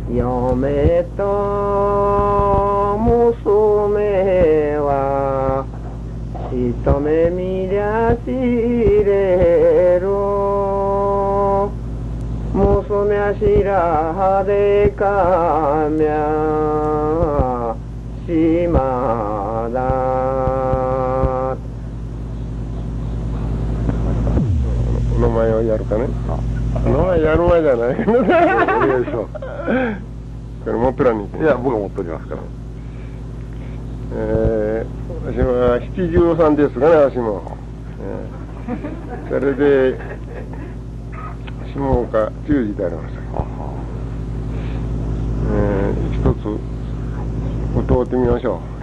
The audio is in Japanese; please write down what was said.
嫁と娘は一目見りゃ知れる。娘は白でかみゃ島だ。 お名前をやるかね。お名前やる前じゃないけどね。お願いします。これ持ってらんにいや、僕が持っておりますから。私は73ですがね、私も。それで、下岡10時でありました。一つ、通ってみましょう。